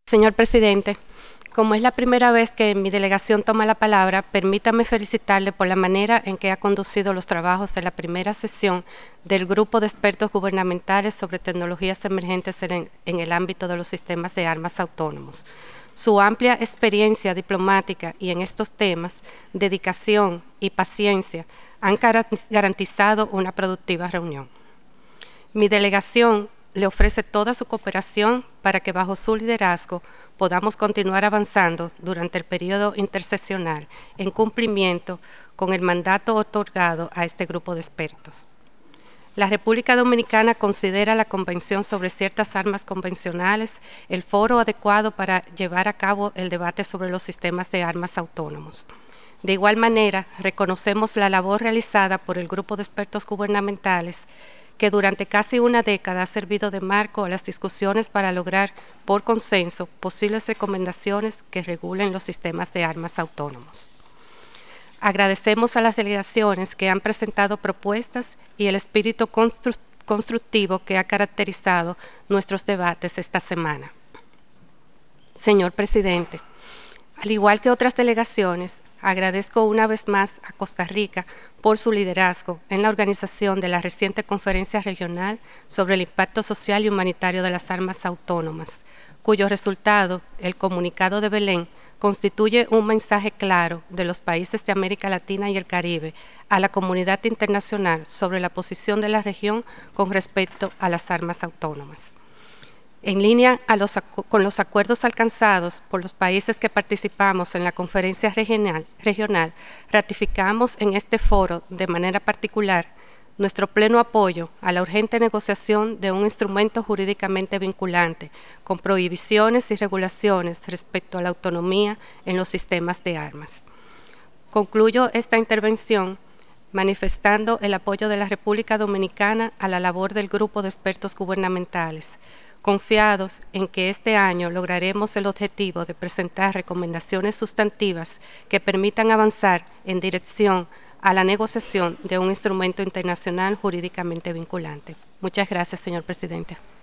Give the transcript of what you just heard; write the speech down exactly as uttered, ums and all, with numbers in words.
Señor presidente, como es la primera vez que mi delegación toma la palabra, permítame felicitarle por la manera en que ha conducido los trabajos de la primera sesión del Grupo de Expertos Gubernamentales sobre Tecnologías Emergentes en, en el ámbito de los sistemas de armas autónomos. Su amplia experiencia diplomática y en estos temas, dedicación y paciencia han garantizado una productiva reunión. Mi delegación le ofrece toda su cooperación para que bajo su liderazgo podamos continuar avanzando durante el periodo intersesional en cumplimiento con el mandato otorgado a este grupo de expertos. La República Dominicana considera la Convención sobre ciertas armas convencionales el foro adecuado para llevar a cabo el debate sobre los sistemas de armas autónomos. De igual manera, reconocemos la labor realizada por el grupo de expertos gubernamentales que durante casi una década ha servido de marco a las discusiones para lograr, por consenso, posibles recomendaciones que regulen los sistemas de armas autónomos. Agradecemos a las delegaciones que han presentado propuestas y el espíritu constru constructivo que ha caracterizado nuestros debates esta semana. Señor presidente, al igual que otras delegaciones, agradezco una vez más a Costa Rica por su liderazgo en la organización de la reciente conferencia regional sobre el impacto social y humanitario de las armas autónomas, cuyo resultado, el Comunicado de Belén, constituye un mensaje claro de los países de América Latina y el Caribe a la comunidad internacional sobre la posición de la región con respecto a las armas autónomas. En línea a los, con los acuerdos alcanzados por los países que participamos en la conferencia regional, regional, ratificamos en este foro de manera particular nuestro pleno apoyo a la urgente negociación de un instrumento jurídicamente vinculante, con prohibiciones y regulaciones respecto a la autonomía en los sistemas de armas. Concluyo esta intervención manifestando el apoyo de la República Dominicana a la labor del grupo de expertos gubernamentales, confiados en que este año lograremos el objetivo de presentar recomendaciones sustantivas que permitan avanzar en dirección a la negociación de un instrumento internacional jurídicamente vinculante. Muchas gracias, señor presidente.